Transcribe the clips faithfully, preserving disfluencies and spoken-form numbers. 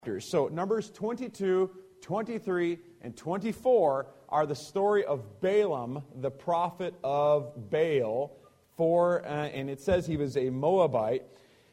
So Numbers twenty-two, twenty-three, and twenty-four are the story of Balaam, the prophet of Baal, for, uh, and it says he was a Moabite.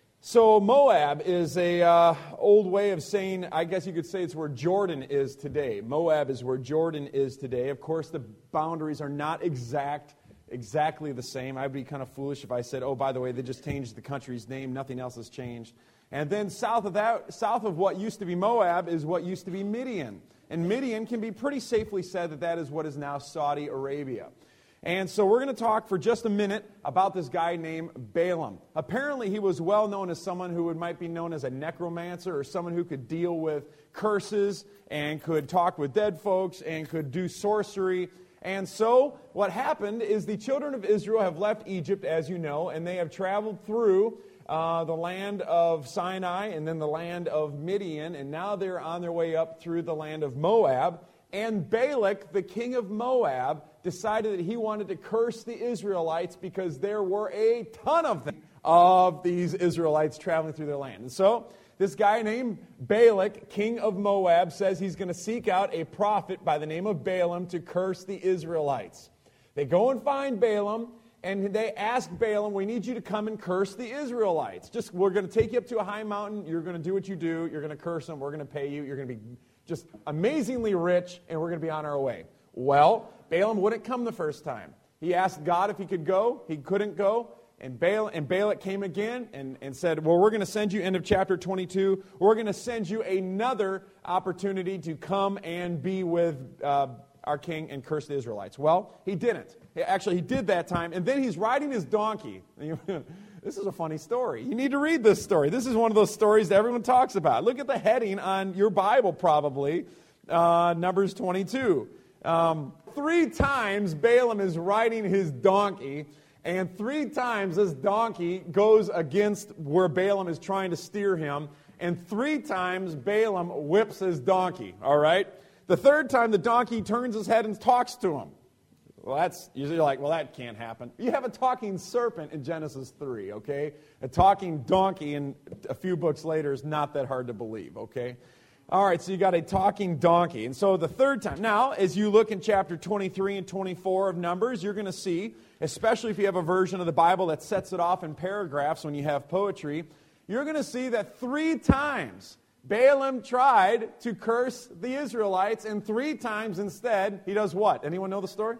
So Moab is a uh, old way of saying, I guess you could say it's where Jordan is today. Moab is where Jordan is today. Of course, the boundaries are not exact, exactly the same. I'd be kind of foolish if I said, oh, by the way, they just changed the country's name. Nothing else has changed. And then south of that, south of what used to be Moab is what used to be Midian. And Midian can be pretty safely said that that is what is now Saudi Arabia. And so we're going to talk for just a minute about this guy named Balaam. Apparently he was well known as someone who would, might be known as a necromancer, or someone who could deal with curses and could talk with dead folks and could do sorcery. And so what happened is the children of Israel have left Egypt, as you know, and they have traveled through Uh, the land of Sinai and then the land of Midian, and now they're on their way up through the land of Moab. And Balak, the king of Moab, decided that he wanted to curse the Israelites because there were a ton of them, of these Israelites traveling through their land. And so this guy named Balak, king of Moab, says he's going to seek out a prophet by the name of Balaam to curse the Israelites. They go and find Balaam. And they ask Balaam, we need you to come and curse the Israelites. Just, we're going to take you up to a high mountain. You're going to do what you do. You're going to curse them. We're going to pay you. You're going to be just amazingly rich, and we're going to be on our way. Well, Balaam wouldn't come the first time. He asked God if he could go. He couldn't go. And, Baal, and Balak came again and, and said, well, we're going to send you, end of chapter twenty-two, we're going to send you another opportunity to come and be with uh, our king and curse the Israelites. Well, he didn't. Actually, he did that time, and then he's riding his donkey. This is a funny story. You need to read this story. This is one of those stories that everyone talks about. Look at the heading on your Bible, probably, uh, Numbers twenty-two. Um, three times Balaam is riding his donkey, and three times this donkey goes against where Balaam is trying to steer him, and three times Balaam whips his donkey, all right? The third time, the donkey turns his head and talks to him. Well, that's usually like, well, that can't happen. You have a talking serpent in Genesis three, okay? A talking donkey in a few books later is not that hard to believe, okay? All right, so you got a talking donkey. And so the third time. Now, as you look in chapter twenty-three and twenty-four of Numbers, you're going to see, especially if you have a version of the Bible that sets it off in paragraphs when you have poetry, you're going to see that three times Balaam tried to curse the Israelites, and three times instead, he does what? Anyone know the story?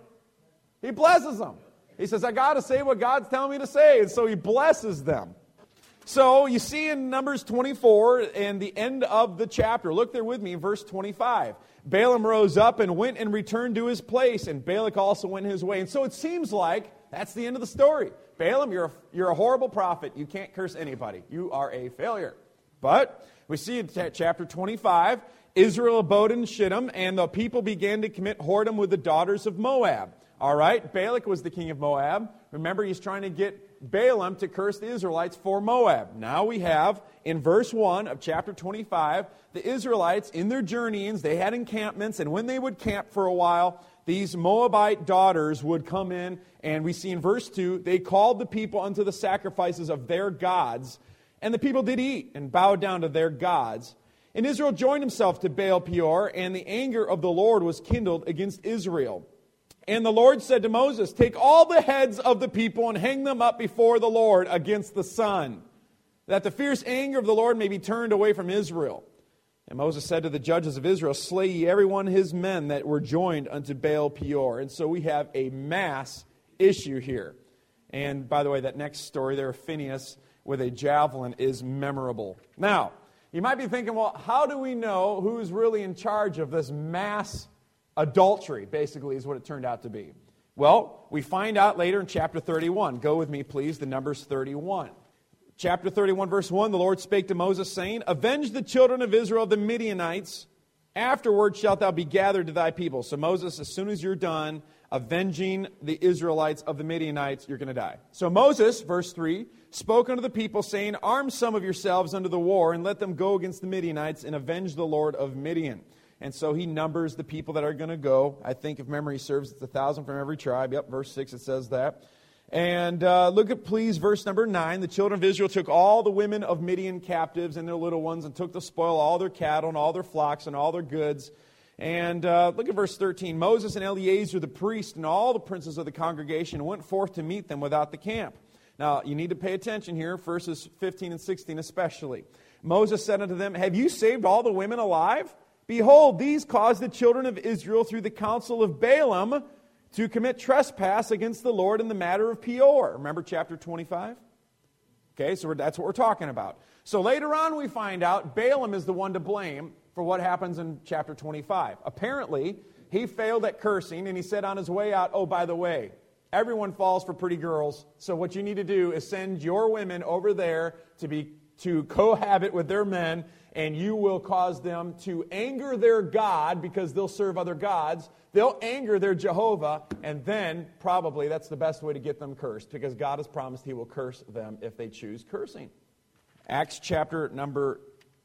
He blesses them. He says, I got to say what God's telling me to say. And so he blesses them. So you see in Numbers twenty-four and the end of the chapter, look there with me in verse twenty-five. Balaam rose up and went and returned to his place, and Balak also went his way. And so it seems like that's the end of the story. Balaam, you're a, you're a horrible prophet. You can't curse anybody. You are a failure. But we see in t- chapter twenty-five, Israel abode in Shittim, and the people began to commit whoredom with the daughters of Moab. All right, Balak was the king of Moab. Remember, he's trying to get Balaam to curse the Israelites for Moab. Now we have, in verse one of chapter twenty-five, the Israelites, in their journeyings, they had encampments, and when they would camp for a while, these Moabite daughters would come in, and we see in verse two, they called the people unto the sacrifices of their gods, and the people did eat and bowed down to their gods. And Israel joined himself to Baal Peor, and the anger of the Lord was kindled against Israel. And the Lord said to Moses, take all the heads of the people and hang them up before the Lord against the sun, that the fierce anger of the Lord may be turned away from Israel. And Moses said to the judges of Israel, slay ye every one his men that were joined unto Baal Peor. And so we have a mass issue here. And by the way, that next story there, Phinehas with a javelin, is memorable. Now, you might be thinking, well, how do we know who's really in charge of this mass adultery, basically, is what it turned out to be? Well, we find out later in chapter thirty-one. Go with me, please, to Numbers thirty-one. Chapter thirty-one, verse one, the Lord spake to Moses, saying, avenge the children of Israel of the Midianites. Afterward shalt thou be gathered to thy people. So Moses, as soon as you're done avenging the Israelites of the Midianites, you're going to die. So Moses, verse three, spoke unto the people, saying, arm some of yourselves unto the war, and let them go against the Midianites, and avenge the Lord of Midian. And so he numbers the people that are going to go. I think if memory serves, it's a thousand from every tribe. Yep, verse six, it says that. And uh, look at, please, verse number nine. The children of Israel took all the women of Midian captives and their little ones and took the spoil, all their cattle and all their flocks and all their goods. And uh, look at verse thirteen. Moses and Eleazar the priest and all the princes of the congregation went forth to meet them without the camp. Now, you need to pay attention here, verses fifteen and sixteen especially. Moses said unto them, have you saved all the women alive? Behold, these caused the children of Israel through the counsel of Balaam to commit trespass against the Lord in the matter of Peor. Remember chapter twenty-five? Okay, so we're, that's what we're talking about. So later on we find out Balaam is the one to blame for what happens in chapter twenty-five. Apparently, he failed at cursing, and he said on his way out, oh, by the way, everyone falls for pretty girls, so what you need to do is send your women over there to be to cohabit with their men, and you will cause them to anger their God because they'll serve other gods. They'll anger their Jehovah, and then probably that's the best way to get them cursed, because God has promised He will curse them if they choose cursing. Acts chapter number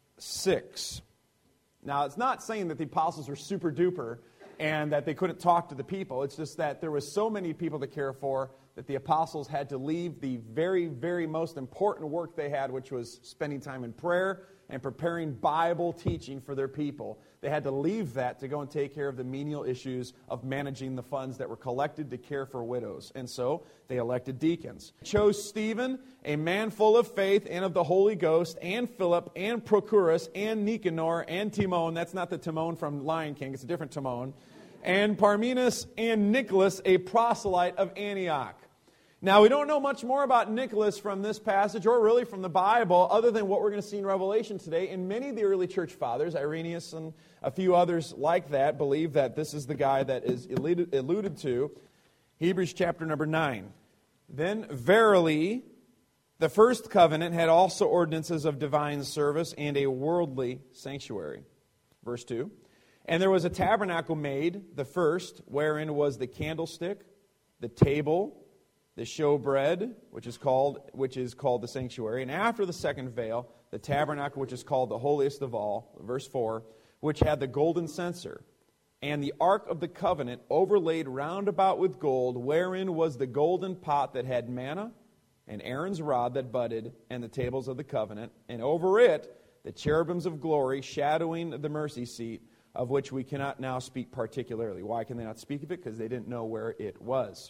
six. Now, it's not saying that the apostles were super duper and that they couldn't talk to the people. It's just that there was so many people to care for that the apostles had to leave the very, very most important work they had, which was spending time in prayer and preparing Bible teaching for their people. They had to leave that to go and take care of the menial issues of managing the funds that were collected to care for widows. And so they elected deacons. Chose Stephen, a man full of faith and of the Holy Ghost, and Philip, and Prochorus, and Nicanor, and Timon. That's not the Timon from Lion King. It's a different Timon. And Parmenas and Nicholas, a proselyte of Antioch. Now, we don't know much more about Nicholas from this passage, or really from the Bible, other than what we're going to see in Revelation today. And many of the early church fathers, Irenaeus and a few others like that, believe that this is the guy that is alluded, alluded to. Hebrews chapter number nine. Then, verily, the first covenant had also ordinances of divine service and a worldly sanctuary. Verse two. And there was a tabernacle made, the first, wherein was the candlestick, the table, the showbread, which is called which is called the sanctuary, and after the second veil, the tabernacle, which is called the holiest of all, verse four, which had the golden censer, and the ark of the covenant overlaid round about with gold, wherein was the golden pot that had manna, and Aaron's rod that budded, and the tables of the covenant, and over it the cherubims of glory, shadowing the mercy seat, of which we cannot now speak particularly. Why can they not speak of it? Because they didn't know where it was.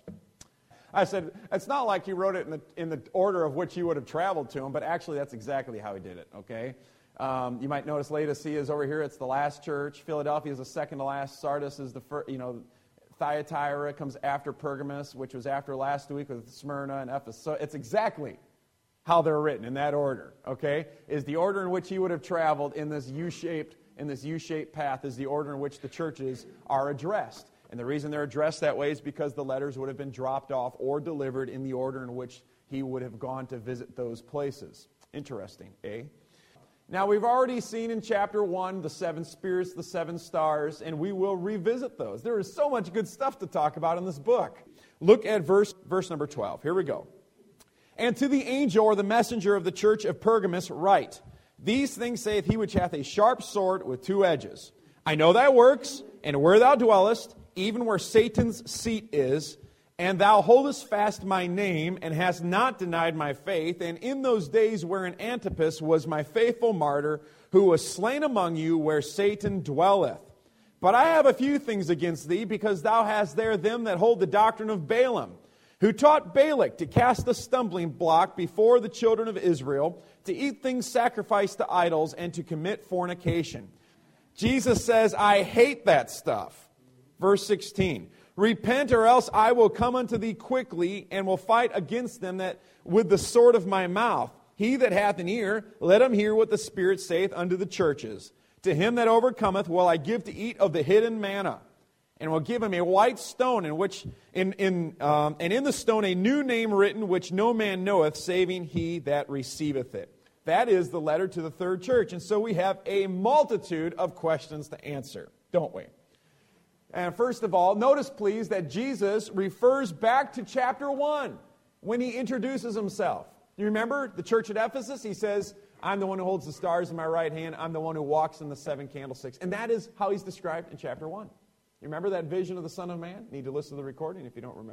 I said, it's not like he wrote it in the, in the order of which he would have traveled to him, but actually that's exactly how he did it, okay? Um, you might notice Laodicea is over here. It's the last church. Philadelphia is the second to last. Sardis is the first, you know, Thyatira comes after Pergamos, which was after last week with Smyrna and Ephesus. So it's exactly how they're written in that order, okay? Is the order in which he would have traveled in this U-shaped in this U-shaped path is the order in which the churches are addressed. And the reason they're addressed that way is because the letters would have been dropped off or delivered in the order in which he would have gone to visit those places. Interesting, eh? Now, we've already seen in chapter one the seven spirits, the seven stars, and we will revisit those. There is so much good stuff to talk about in this book. Look at verse, verse number twelve. Here we go. And to the angel or the messenger of the church of Pergamos write, these things saith he which hath a sharp sword with two edges. I know thy works, and where thou dwellest, even where Satan's seat is, and thou holdest fast my name, and hast not denied my faith, and in those days wherein Antipas was my faithful martyr, who was slain among you where Satan dwelleth. But I have a few things against thee, because thou hast there them that hold the doctrine of Balaam, who taught Balak to cast a stumbling block before the children of Israel, to eat things sacrificed to idols, and to commit fornication. Jesus says, I hate that stuff. Verse sixteen, repent, or else I will come unto thee quickly, and will fight against them that with the sword of my mouth. He that hath an ear, let him hear what the Spirit saith unto the churches. To him that overcometh will I give to eat of the hidden manna, and will give him a white stone, in which in in um, and in the stone a new name written, which no man knoweth, saving he that receiveth it. That is the letter to the third church. And so we have a multitude of questions to answer, don't we? And first of all, notice please that Jesus refers back to chapter one when he introduces himself. You remember the church at Ephesus? He says, I'm the one who holds the stars in my right hand. I'm the one who walks in the seven candlesticks. And that is how he's described in chapter one. You remember that vision of the Son of Man? You need to listen to the recording if you don't remember.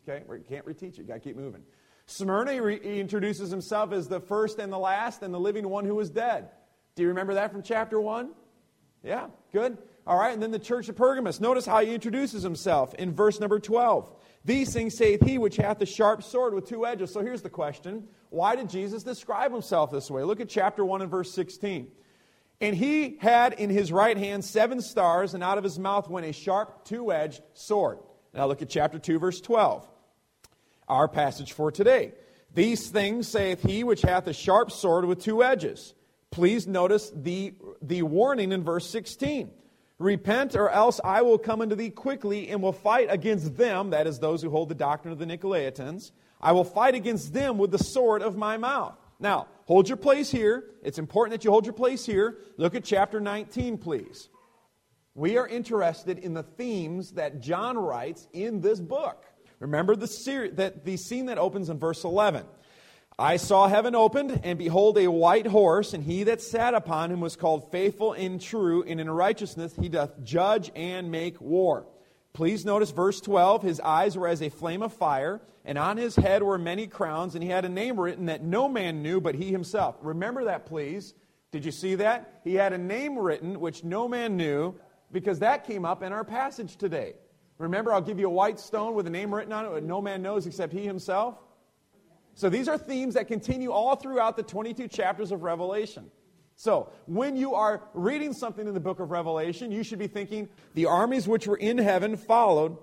Okay, we can't reteach it. You got to keep moving. Smyrna, he, re- he introduces himself as the first and the last and the living one who was dead. Do you remember that from chapter one? Yeah, good. All right, and then the church of Pergamos. Notice how he introduces himself in verse number twelve. These things saith he which hath the sharp sword with two edges. So here's the question. Why did Jesus describe himself this way? Look at chapter one and verse sixteen. And he had in his right hand seven stars, and out of his mouth went a sharp two-edged sword. Now look at chapter two, verse twelve. Our passage for today. These things saith he which hath a sharp sword with two edges. Please notice the, the warning in verse sixteen. Repent, or else I will come unto thee quickly, and will fight against them, that is, those who hold the doctrine of the Nicolaitans. I will fight against them with the sword of my mouth. Now, hold your place here. It's important that you hold your place here. Look at chapter nineteen, please. We are interested in the themes that John writes in this book. Remember the, ser- that the scene that opens in verse eleven. I saw heaven opened, and behold a white horse, and he that sat upon him was called Faithful and True, and in righteousness he doth judge and make war. Please notice verse twelve. His eyes were as a flame of fire, and on his head were many crowns, and he had a name written that no man knew but he himself. Remember that, please. Did you see that? He had a name written which no man knew, because that came up in our passage today. Remember, I'll give you a white stone with a name written on it that no man knows except he himself. So these are themes that continue all throughout the twenty-two chapters of Revelation. So when you are reading something in the book of Revelation, you should be thinking, the armies which were in heaven followed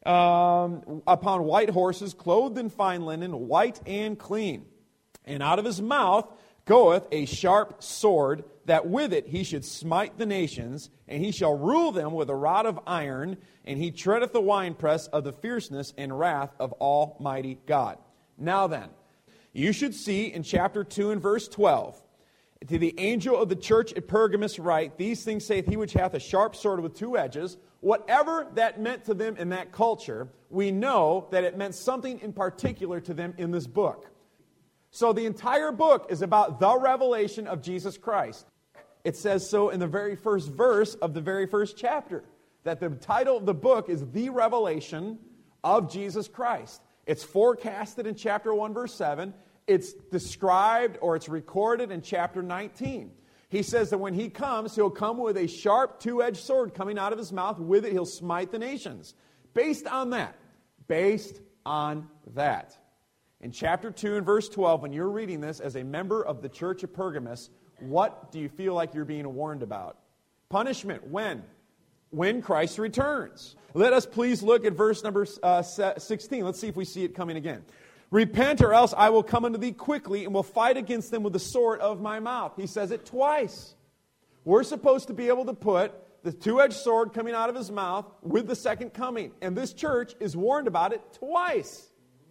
um, upon white horses, clothed in fine linen, white and clean. And out of his mouth goeth a sharp sword, that with it he should smite the nations, and he shall rule them with a rod of iron, and he treadeth the winepress of the fierceness and wrath of Almighty God. Now then, you should see in chapter two and verse twelve, to the angel of the church at Pergamos write, these things saith he which hath a sharp sword with two edges. Whatever that meant to them in that culture, we know that it meant something in particular to them in this book. So the entire book is about the revelation of Jesus Christ. It says so in the very first verse of the very first chapter, that the title of the book is The Revelation of Jesus Christ. It's forecasted in chapter one, verse seven. It's described or it's recorded in chapter nineteen. He says that when he comes, he'll come with a sharp two-edged sword coming out of his mouth. With it, he'll smite the nations. Based on that, based on that. In chapter two and verse twelve, when you're reading this as a member of the church of Pergamos, what do you feel like you're being warned about? Punishment. When? When Christ returns. Let us please look at verse number uh, sixteen. Let's see if we see it coming again. Repent, or else I will come unto thee quickly, and will fight against them with the sword of my mouth. He says it twice. We're supposed to be able to put the two-edged sword coming out of his mouth with the second coming. And this church is warned about it twice.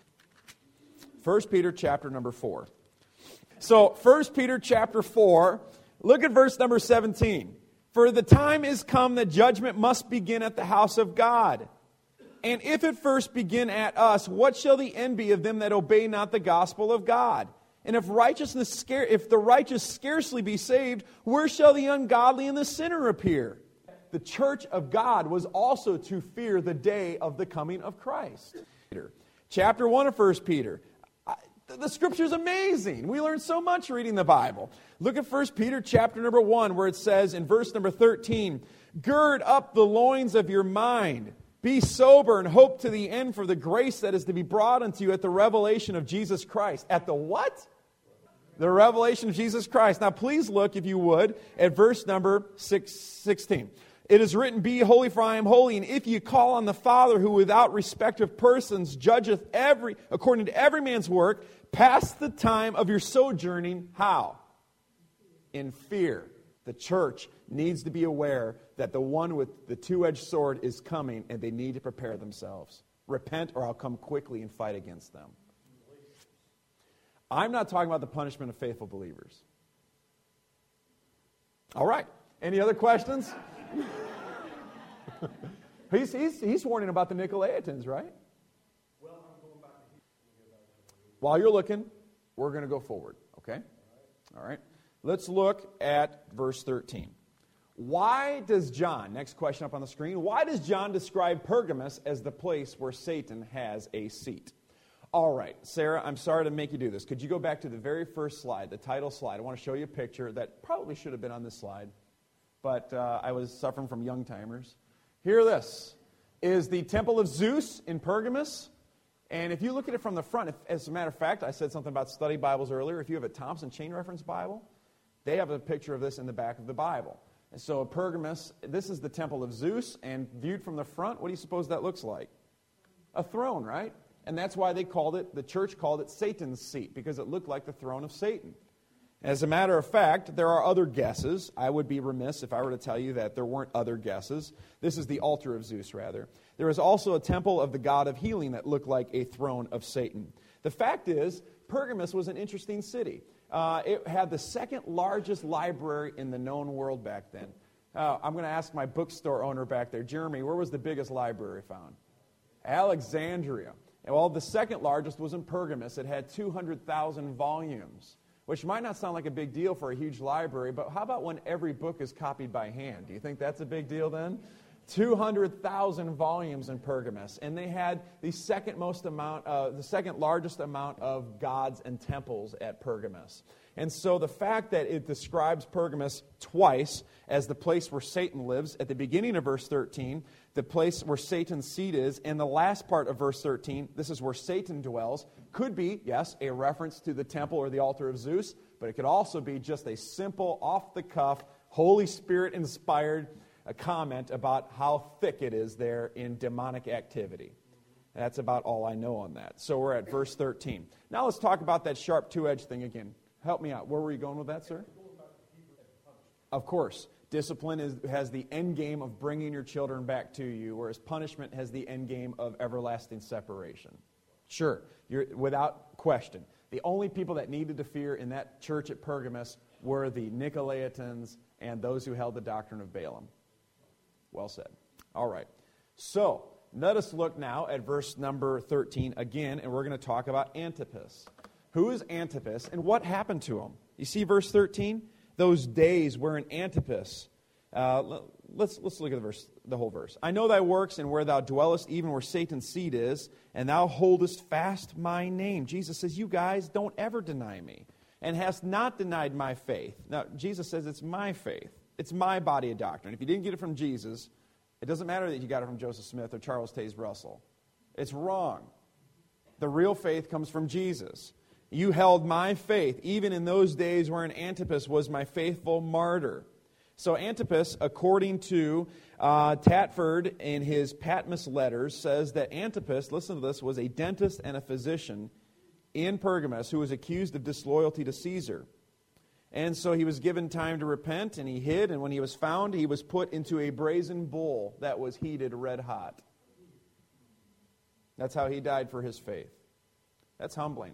First Peter chapter number four. So, First Peter chapter four, look at verse number seventeen. For the time is come that judgment must begin at the house of God. And if it first begin at us, what shall the end be of them that obey not the gospel of God? And if righteousness scare, if the righteous scarcely be saved, where shall the ungodly and the sinner appear? The church of God was also to fear the day of the coming of Christ. Chapter one of First Peter. The Scripture is amazing. We learn so much reading the Bible. Look at First Peter chapter number one, where it says in verse number thirteen, gird up the loins of your mind. Be sober and hope to the end for the grace that is to be brought unto you at the revelation of Jesus Christ. At the what? The revelation of Jesus Christ. Now please look, if you would, at verse number six, sixteen. It is written, be holy, for I am holy. And if you call on the Father, who without respect of persons judgeth every according to every man's work, pass the time of your sojourning, how? In fear. The church needs to be aware that the one with the two-edged sword is coming, and they need to prepare themselves. Repent, or I'll come quickly and fight against them. I'm not talking about the punishment of faithful believers. All right. Any other questions? he's, he's, he's warning about the Nicolaitans, right? Well, I'm going back to While you're looking, we're going to go forward, okay? All right. Let's look at verse thirteen. Why does John, next question up on the screen, why does John describe Pergamos as the place where Satan has a seat? All right, Sarah, I'm sorry to make you do this. Could you go back to the very first slide, the title slide? I want to show you a picture that probably should have been on this slide, but uh, I was suffering from young timers. Here this is the Temple of Zeus in Pergamos. And if you look at it from the front, if, as a matter of fact, I said something about study Bibles earlier. If you have a Thompson Chain Reference Bible, they have a picture of this in the back of the Bible. And so Pergamos, this is the Temple of Zeus, and viewed from the front, what do you suppose that looks like? A throne, right? And that's why they called it, the church called it Satan's seat, because it looked like the throne of Satan. As a matter of fact, there are other guesses. I would be remiss if I were to tell you that there weren't other guesses. This is the altar of Zeus, rather. There is also a temple of the god of healing that looked like a throne of Satan. The fact is, Pergamos was an interesting city. Uh, it had the second largest library in the known world back then. Uh, I'm going to ask my bookstore owner back there, Jeremy, where was the biggest library found? Alexandria. Well, the second largest was in Pergamos. It had two hundred thousand volumes, which might not sound like a big deal for a huge library, but how about when every book is copied by hand? Do you think that's a big deal then? two hundred thousand volumes in Pergamos, and they had the second most amount, uh, the second largest amount of gods and temples at Pergamos. And so the fact that it describes Pergamos twice as the place where Satan lives, at the beginning of verse thirteen, the place where Satan's seat is, and the last part of verse thirteen, this is where Satan dwells, could be, yes, a reference to the temple or the altar of Zeus, but it could also be just a simple, off-the-cuff, Holy Spirit-inspired a comment about how thick it is there in demonic activity. That's about all I know on that. So we're at verse thirteen. Now let's talk about that sharp two-edged thing again. Help me out. Where were you going with that, sir? Of course. Discipline is, has the end game of bringing your children back to you, whereas punishment has the end game of everlasting separation. Sure, you're, without question. The only people that needed to fear in that church at Pergamos were the Nicolaitans and those who held the doctrine of Balaam. Well said. All right. So, let us look now at verse number thirteen again, and we're going to talk about Antipas. Who is Antipas, and what happened to him? You see verse thirteen? Those days wherein Antipas. Uh, let's, let's look at the verse, the whole verse. I know thy works, and where thou dwellest, even where Satan's seat is, and thou holdest fast my name. Jesus says, you guys don't ever deny me, and hast not denied my faith. Now, Jesus says it's my faith. It's my body of doctrine. If you didn't get it from Jesus, it doesn't matter that you got it from Joseph Smith or Charles Taze Russell. It's wrong. The real faith comes from Jesus. You held my faith, even in those days wherein Antipas was my faithful martyr. So Antipas, according to uh, Tatford in his Patmos letters, says that Antipas, listen to this, was a dentist and a physician in Pergamos who was accused of disloyalty to Caesar. And so he was given time to repent, and he hid, and when he was found, he was put into a brazen bull that was heated red hot. That's how he died for his faith. That's humbling.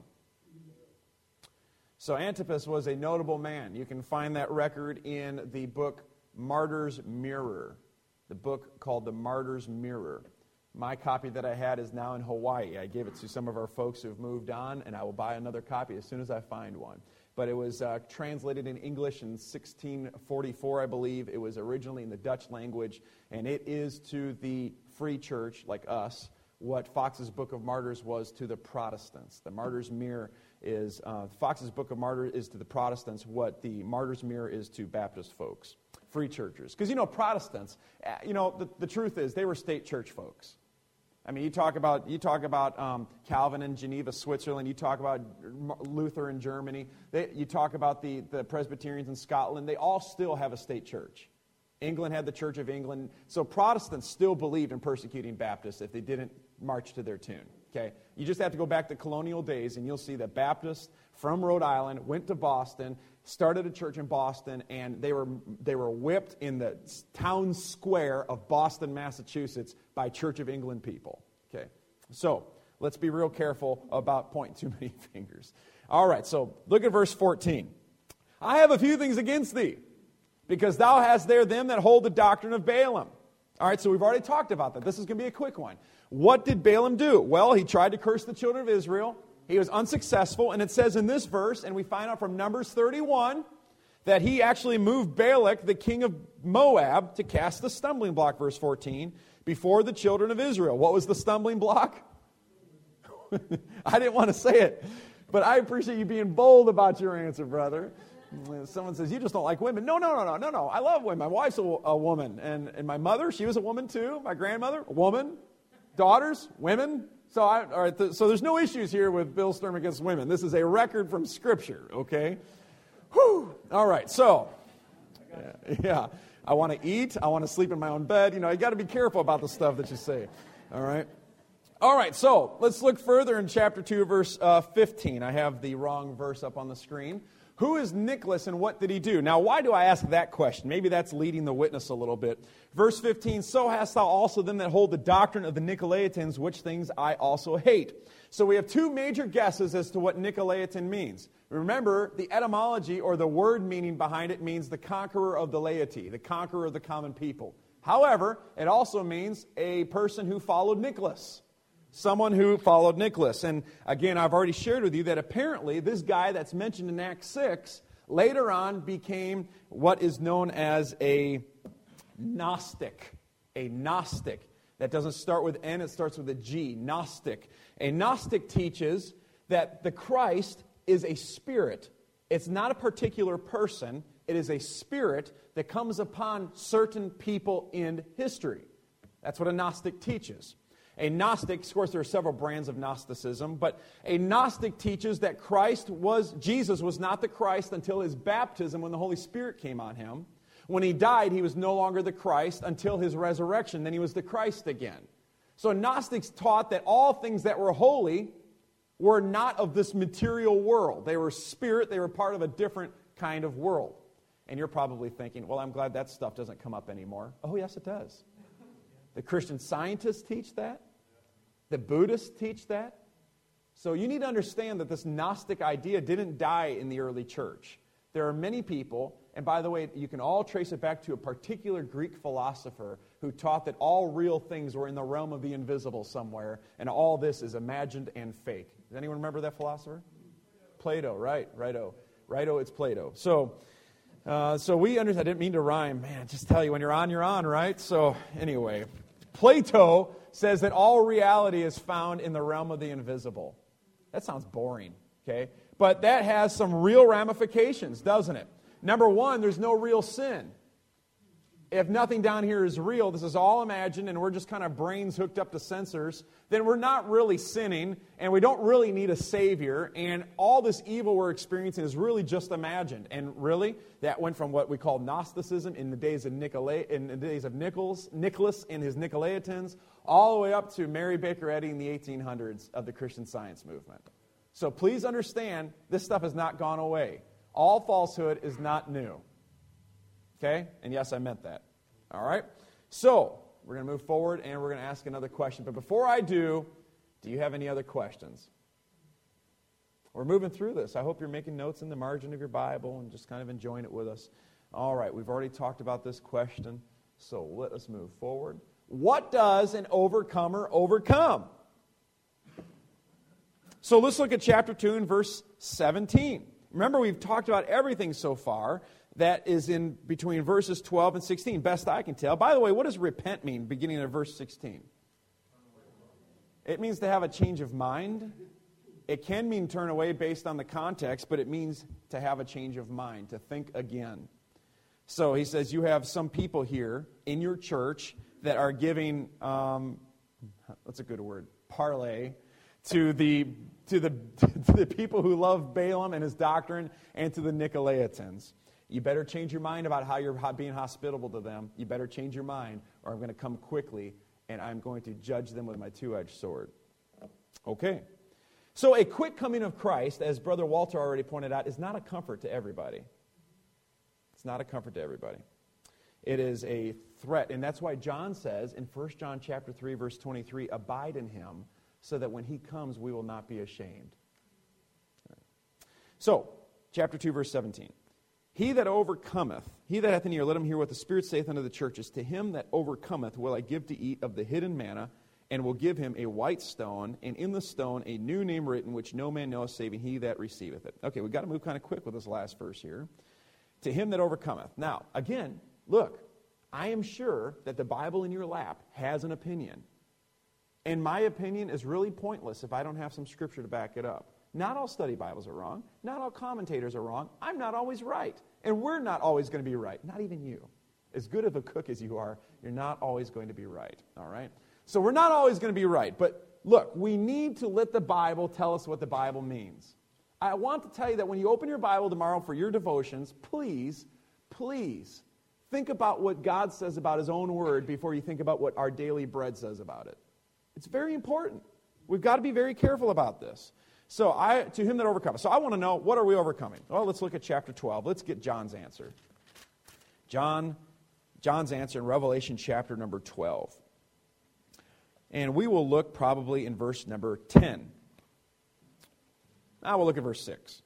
So Antipas was a notable man. You can find that record in the book Martyr's Mirror, the book called The Martyr's Mirror. My copy that I had is now in Hawaii. I gave it to some of our folks who have moved on, and I will buy another copy as soon as I find one. But it was uh, translated in English in sixteen forty-four, I believe. It was originally in the Dutch language, and it is to the free church, like us, what Fox's Book of Martyrs was to the Protestants. The Martyr's Mirror is, uh, Fox's Book of Martyrs is to the Protestants what the Martyr's Mirror is to Baptist folks, free churchers. Because, you know, Protestants, you know, the, the truth is they were state church folks. I mean, you talk about you talk about um, Calvin in Geneva, Switzerland. You talk about Luther in Germany. They, you talk about the, the Presbyterians in Scotland. They all still have a state church. England had the Church of England. So Protestants still believed in persecuting Baptists if they didn't march to their tune. Okay, you just have to go back to colonial days, and you'll see that Baptists from Rhode Island went to Boston, started a church in Boston, and they were they were whipped in the town square of Boston, Massachusetts, by Church of England people. Okay, so let's be real careful about pointing too many fingers. All right, so look at verse fourteen. I have a few things against thee, because thou hast there them that hold the doctrine of Balaam. All right, so we've already talked about that. This is going to be a quick one. What did Balaam do? Well, he tried to curse the children of Israel. He was unsuccessful, and it says in this verse, and we find out from Numbers thirty-one, that he actually moved Balak, the king of Moab, to cast the stumbling block, verse fourteen, before the children of Israel. What was the stumbling block? I didn't want to say it, but I appreciate you being bold about your answer, brother. Someone says, you just don't like women. No, no, no, no, no, no. I love women. My wife's a, a woman. And, and my mother, she was a woman too. My grandmother, a woman. Daughters, women. So, I, all right, th- so there's no issues here with Bill Sturm against women. This is a record from Scripture, okay? Whew. All right, so, yeah, yeah. I want to eat. I want to sleep in my own bed. You know, you got to be careful about the stuff that you say. All right? All right, so let's look further in chapter two, verse uh, fifteen. I have the wrong verse up on the screen. Who is Nicholas and what did he do? Now, why do I ask that question? Maybe that's leading the witness a little bit. Verse fifteen, so hast thou also them that hold the doctrine of the Nicolaitans, which things I also hate. So we have two major guesses as to what Nicolaitan means. Remember, the etymology or the word meaning behind it means the conqueror of the laity, the conqueror of the common people. However, it also means a person who followed Nicholas. Someone who followed Nicholas. And again, I've already shared with you that apparently this guy that's mentioned in Acts six later on became what is known as a Gnostic. A Gnostic. That doesn't start with N, it starts with a G. Gnostic. A Gnostic teaches that the Christ is a spirit. It's not a particular person. It is a spirit that comes upon certain people in history. That's what a Gnostic teaches. A Gnostic, of course, there are several brands of Gnosticism, but a Gnostic teaches that Christ was, Jesus was not the Christ until his baptism when the Holy Spirit came on him. When he died, he was no longer the Christ until his resurrection. Then he was the Christ again. So Gnostics taught that all things that were holy were not of this material world. They were spirit. They were part of a different kind of world. And you're probably thinking, well, I'm glad that stuff doesn't come up anymore. Oh, yes, it does. The Christian Scientists teach that. The Buddhists teach that. So you need to understand that this Gnostic idea didn't die in the early church. There are many people, and by the way, you can all trace it back to a particular Greek philosopher who taught that all real things were in the realm of the invisible somewhere, and all this is imagined and fake. Does anyone remember that philosopher? Plato, right, righto. Righto, it's Plato. So, uh, so we understand, I didn't mean to rhyme. Man, just tell you, when you're on, you're on, right? So anyway, Plato says that all reality is found in the realm of the invisible. That sounds boring, okay? But that has some real ramifications, doesn't it? Number one, there's no real sin. If nothing down here is real, this is all imagined, and we're just kind of brains hooked up to sensors, then we're not really sinning, and we don't really need a Savior, and all this evil we're experiencing is really just imagined. And really, that went from what we call Gnosticism in the days of Nicolai, in the days of Nicholas, Nicholas and his Nicolaitans, all the way up to Mary Baker Eddy in the eighteen hundreds of the Christian Science movement. So please understand, this stuff has not gone away. All falsehood is not new. Okay? And yes, I meant that. All right? So, we're going to move forward and we're going to ask another question. But before I do, do you have any other questions? We're moving through this. I hope you're making notes in the margin of your Bible and just kind of enjoying it with us. All right, we've already talked about this question, so let us move forward. What does an overcomer overcome? So let's look at chapter two and verse seventeen. Remember, we've talked about everything so far that is in between verses twelve and sixteen, best I can tell. By the way, what does repent mean, beginning of verse sixteen? It means to have a change of mind. It can mean turn away based on the context, but it means to have a change of mind, to think again. So he says you have some people here in your church that are giving, um, what's a good word, parlay, to the to the to the people who love Balaam and his doctrine, and to the Nicolaitans. You better change your mind about how you're being hospitable to them. You better change your mind, or I'm going to come quickly, and I'm going to judge them with my two-edged sword. Okay. So a quick coming of Christ, as Brother Walter already pointed out, is not a comfort to everybody. It's not a comfort to everybody. It is a threat, and that's why John says in First John chapter three, verse twenty-three, abide in him, so that when he comes, we will not be ashamed. So, chapter two, verse seventeen. He that overcometh, he that hath an ear, let him hear what the Spirit saith unto the churches. To him that overcometh will I give to eat of the hidden manna, and will give him a white stone, and in the stone a new name written, which no man knoweth, saving he that receiveth it. Okay, we've got to move kind of quick with this last verse here. To him that overcometh. Now, again, look, I am sure that the Bible in your lap has an opinion. And my opinion is really pointless if I don't have some scripture to back it up. Not all study Bibles are wrong. Not all commentators are wrong. I'm not always right. And we're not always going to be right. Not even you. As good of a cook as you are, you're not always going to be right. All right? So we're not always going to be right. But look, we need to let the Bible tell us what the Bible means. I want to tell you that when you open your Bible tomorrow for your devotions, please, please think about what God says about his own word before you think about what our daily bread says about it. It's very important. We've got to be very careful about this. So, I to him that overcometh. So I want to know, what are we overcoming? Well, let's look at chapter twelve. Let's get John's answer. John, John's answer in Revelation chapter number twelve. And we will look probably in verse number ten. Now we'll look at verse six.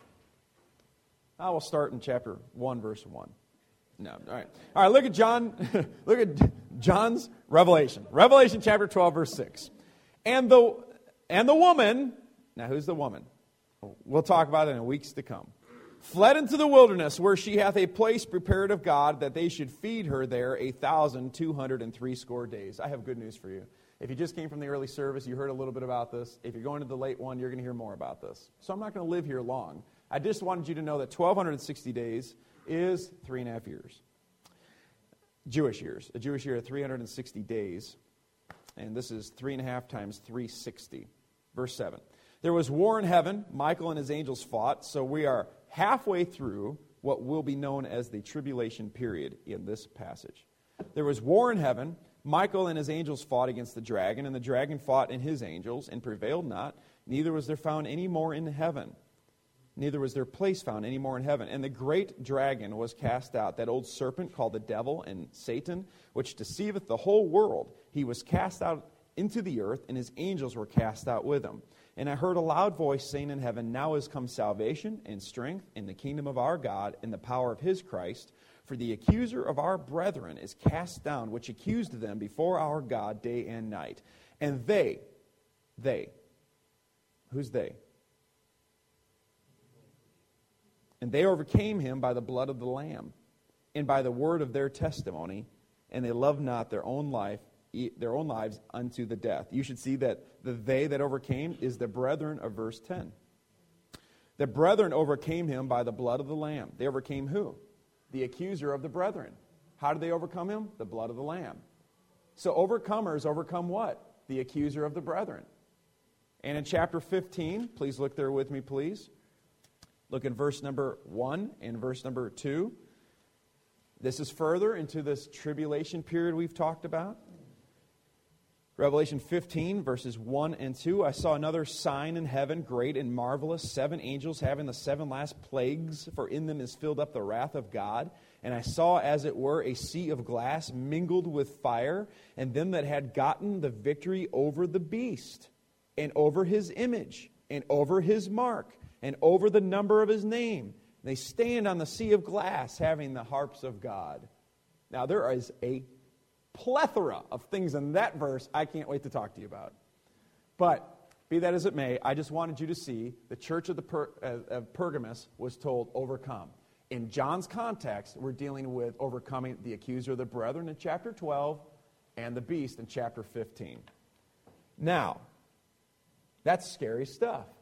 I will start in chapter one, verse one. No, all right. All right, look at John. Look at John's Revelation. Revelation chapter twelve, verse six. And the and the woman, now who's the woman? We'll talk about it in weeks to come. Fled into the wilderness, where she hath a place prepared of God, that they should feed her there a thousand two hundred and threescore days. I have good news for you. If you just came from the early service, you heard a little bit about this. If you're going to the late one, you're going to hear more about this. So I'm not going to live here long. I just wanted you to know that twelve sixty days is three and a half years. Jewish years. A Jewish year of three hundred sixty days. And this is three and a half times three hundred sixty. Verse seven. There was war in heaven. Michael and his angels fought. So we are halfway through what will be known as the tribulation period in this passage. There was war in heaven. Michael and his angels fought against the dragon, and the dragon fought and his angels, and prevailed not. Neither was there found any more in heaven. Neither was there place found any more in heaven. And the great dragon was cast out, that old serpent called the devil and Satan, which deceiveth the whole world. He was cast out into the earth, and his angels were cast out with him. And I heard a loud voice saying in heaven, Now is come salvation and strength in the kingdom of our God and the power of his Christ. For the accuser of our brethren is cast down, which accused them before our God day and night. And they, they, who's they? And they overcame him by the blood of the Lamb and by the word of their testimony, and they loved not their own life, their own lives unto the death. You should see that the they that overcame is the brethren of verse ten. The brethren overcame him by the blood of the Lamb. They overcame who? The accuser of the brethren. How did they overcome him? The blood of the Lamb. So overcomers overcome what? The accuser of the brethren. And in chapter fifteen, please look there with me, please. Look at verse number one and verse number two. This is further into this tribulation period we've talked about. Revelation fifteen, verses one and two. I saw another sign in heaven, great and marvelous, seven angels having the seven last plagues, for in them is filled up the wrath of God. And I saw, as it were, a sea of glass mingled with fire, and them that had gotten the victory over the beast, and over his image, and over his mark, and over the number of his name. They stand on the sea of glass, having the harps of God. Now, there is a plethora of things in that verse I can't wait to talk to you about. But, be that as it may, I just wanted you to see the church of, the per, uh, of Pergamos was told, overcome. In John's context, we're dealing with overcoming the accuser of the brethren in chapter twelve and the beast in chapter fifteen. Now, that's scary stuff.